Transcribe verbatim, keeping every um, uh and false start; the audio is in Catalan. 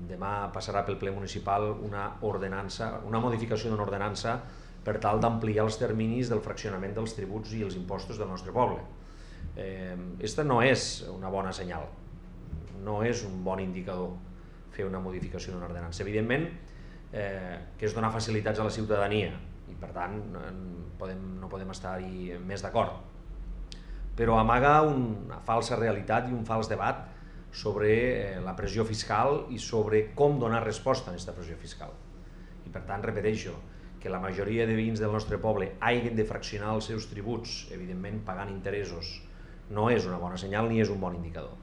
demà passarà pel ple municipal una ordenança, una modificació d'una ordenança per tal d'ampliar els terminis del fraccionament dels tributs i els impostos del nostre poble. Aquesta no és una bona senyal, no és un bon indicador fer una modificació d'una ordenança. Evidentment que és donar facilitats a la ciutadania i per tant no podem estar-hi més d'acord, però amaga una falsa realitat i un fals debat sobre la pressió fiscal i sobre com donar resposta a aquesta pressió fiscal. I per tant repeteixo que la majoria de veïns del nostre poble hagin de fraccionar els seus tributs, evidentment pagant interessos, no és una bona senyal ni és un bon indicador.